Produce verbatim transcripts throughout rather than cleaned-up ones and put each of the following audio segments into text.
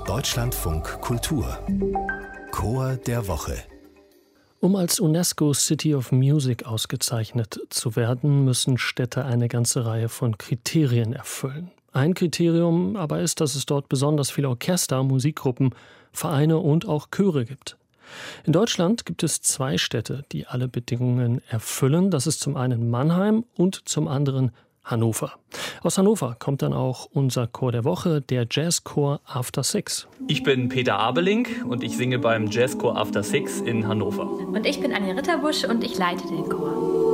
Deutschlandfunk Kultur Chor der Woche. Um als UNESCO City of Music ausgezeichnet zu werden, müssen Städte eine ganze Reihe von Kriterien erfüllen. Ein Kriterium aber ist, dass es dort besonders viele Orchester, Musikgruppen, Vereine und auch Chöre gibt. In Deutschland gibt es zwei Städte, die alle Bedingungen erfüllen. Das ist zum einen Mannheim und zum anderen Hannover. Aus Hannover kommt dann auch unser Chor der Woche, der Jazzchor After Six. Ich bin Peter Abeling und ich singe beim Jazzchor After Six in Hannover. Und ich bin Anja Ritterbusch und ich leite den Chor.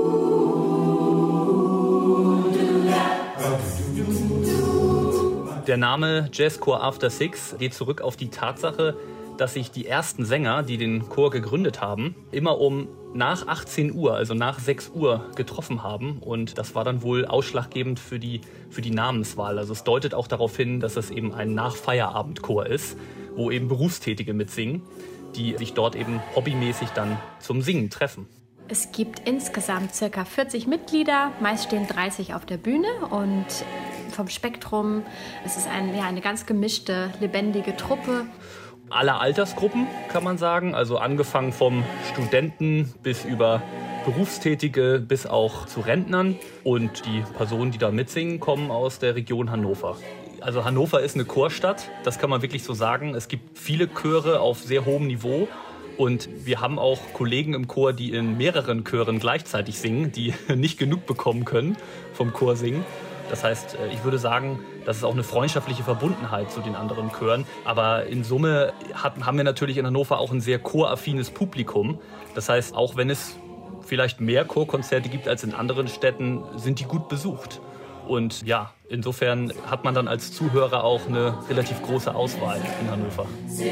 Der Name Jazzchor After Six geht zurück auf die Tatsache, dass sich die ersten Sänger, die den Chor gegründet haben, immer um nach achtzehn Uhr, also nach sechs Uhr getroffen haben. Und das war dann wohl ausschlaggebend für die, für die Namenswahl. Also es deutet auch darauf hin, dass es eben ein Nachfeierabendchor ist, wo eben Berufstätige mitsingen, die sich dort eben hobbymäßig dann zum Singen treffen. Es gibt insgesamt ca. vierzig Mitglieder, meist stehen dreißig auf der Bühne und vom Spektrum, es ist ein, ja, eine ganz gemischte, lebendige Truppe. Alle Altersgruppen, kann man sagen, also angefangen vom Studenten bis über Berufstätige bis auch zu Rentnern. Und die Personen, die da mitsingen, kommen aus der Region Hannover. Also Hannover ist eine Chorstadt, das kann man wirklich so sagen. Es gibt viele Chöre auf sehr hohem Niveau. Und wir haben auch Kollegen im Chor, die in mehreren Chören gleichzeitig singen, die nicht genug bekommen können vom Chorsingen. Das heißt, ich würde sagen, das ist auch eine freundschaftliche Verbundenheit zu den anderen Chören. Aber in Summe haben wir natürlich in Hannover auch ein sehr choraffines Publikum. Das heißt, auch wenn es vielleicht mehr Chorkonzerte gibt als in anderen Städten, sind die gut besucht. Und ja, insofern hat man dann als Zuhörer auch eine relativ große Auswahl in Hannover.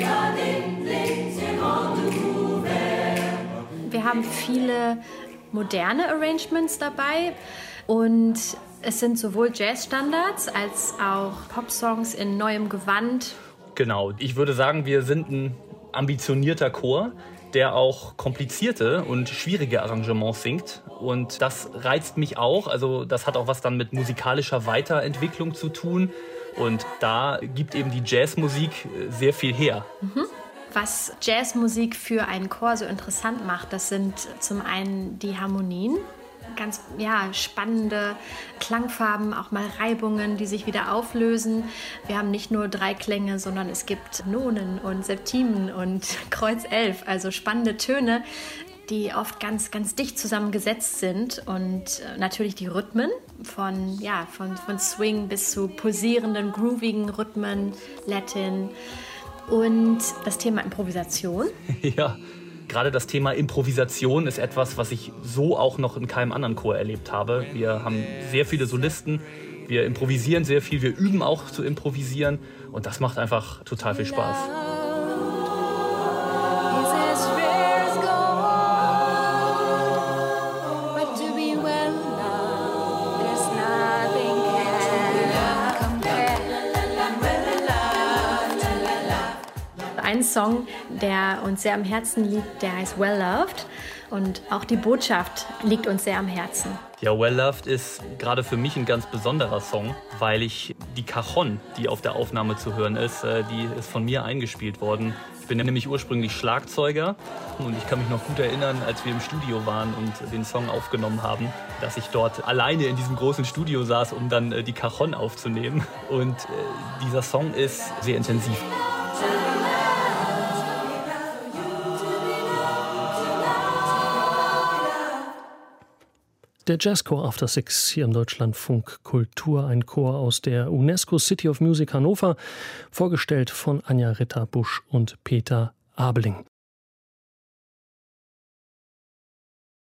Wir haben viele moderne Arrangements dabei und es sind sowohl Jazzstandards als auch Popsongs in neuem Gewand. Genau, ich würde sagen, wir sind ein ambitionierter Chor, der auch komplizierte und schwierige Arrangements singt. Und das reizt mich auch. Also das hat auch was dann mit musikalischer Weiterentwicklung zu tun. Und da gibt eben die Jazzmusik sehr viel her. Mhm. Was Jazzmusik für einen Chor so interessant macht, das sind zum einen die Harmonien. Ganz ja, spannende Klangfarben, auch mal Reibungen, die sich wieder auflösen. Wir haben nicht nur drei Klänge, sondern es gibt Nonen und Septimen und Kreuz elf, also spannende Töne, die oft ganz, ganz dicht zusammengesetzt sind. Und natürlich die Rhythmen, von, ja, von, von Swing bis zu pulsierenden, groovigen Rhythmen, Latin. Und das Thema Improvisation. Ja. Gerade das Thema Improvisation ist etwas, was ich so auch noch in keinem anderen Chor erlebt habe. Wir haben sehr viele Solisten, wir improvisieren sehr viel, wir üben auch zu improvisieren und das macht einfach total viel Spaß. Ein Song, der uns sehr am Herzen liegt, der heißt Well Loved und auch die Botschaft liegt uns sehr am Herzen. Ja, Well Loved ist gerade für mich ein ganz besonderer Song, weil ich die Cajon, die auf der Aufnahme zu hören ist, die ist von mir eingespielt worden. Ich bin nämlich ursprünglich Schlagzeuger und ich kann mich noch gut erinnern, als wir im Studio waren und den Song aufgenommen haben, dass ich dort alleine in diesem großen Studio saß, um dann die Cajon aufzunehmen. Und dieser Song ist sehr intensiv. Der Jazzchor After Six hier im Deutschlandfunk Kultur, ein Chor aus der UNESCO City of Music Hannover, vorgestellt von Anja Ritterbusch und Peter Abeling.